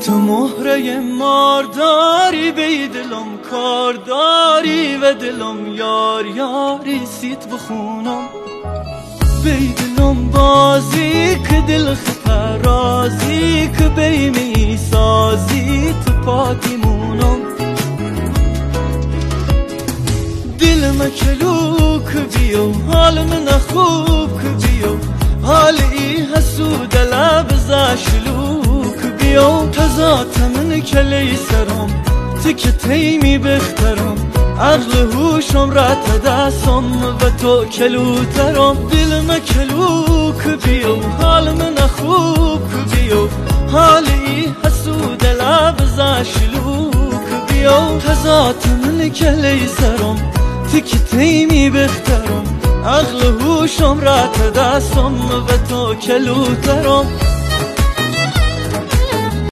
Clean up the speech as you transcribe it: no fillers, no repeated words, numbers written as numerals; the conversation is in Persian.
تو مهره مارداری بی دلم کارداری و دلم یار یاری سیت بخونم بی دلم بازی که دل خطرازی که بی می سازی تو پاتی مونم دل مکلوک بیو حال من خوب که بیو حالی حسود لب زشلوک بیو تزات من کلی سرم تک تیمی بخترم عقل هوشم رت دستم و تو کلوترم دل مکلوک بیو حال من خوب بیو حالی حسود لب زشلوک بیو تزات من کلی سرم تک تیمی بخترم عقل هوشم رت دستم و تو کلوترم